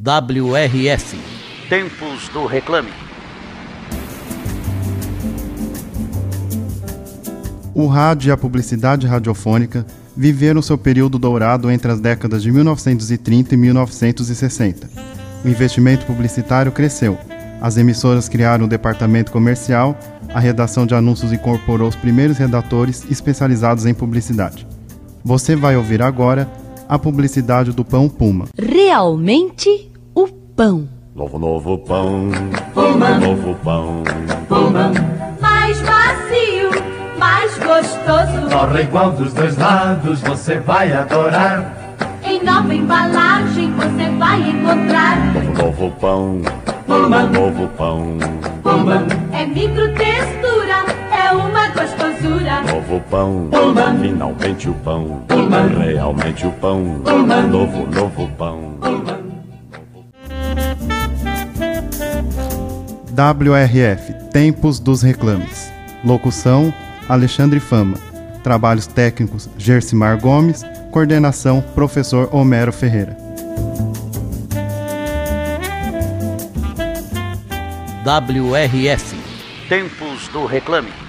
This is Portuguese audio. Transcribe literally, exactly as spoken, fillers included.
W R F. Tempos do Reclame. O rádio e a publicidade radiofônica viveram seu período dourado entre as décadas de mil novecentos e trinta e mil novecentos e sessenta. O investimento publicitário cresceu. As emissoras criaram o departamento comercial, a redação de anúncios incorporou os primeiros redatores especializados em publicidade. Você vai ouvir agora a publicidade do Pão Puma. Realmente o pão. Novo, novo pão, Puma. Novo pão, Puma. Mais macio, mais gostoso. Corre igual dos dois lados, você vai adorar. Em nova embalagem você vai encontrar. Novo, novo pão, Puma. Novo pão, Puma. É microtextura, é uma gostosura. Novo pão, Puma. Finalmente o pão, Puma. Realmente o pão, Puma. Novo, novo pão, Puma. W R F, Tempos dos Reclames. Locução, Alexandre Fama. Trabalhos técnicos, Gersimar Gomes. Coordenação, Professor Homero Ferreira. W R F. Tempos do Reclame.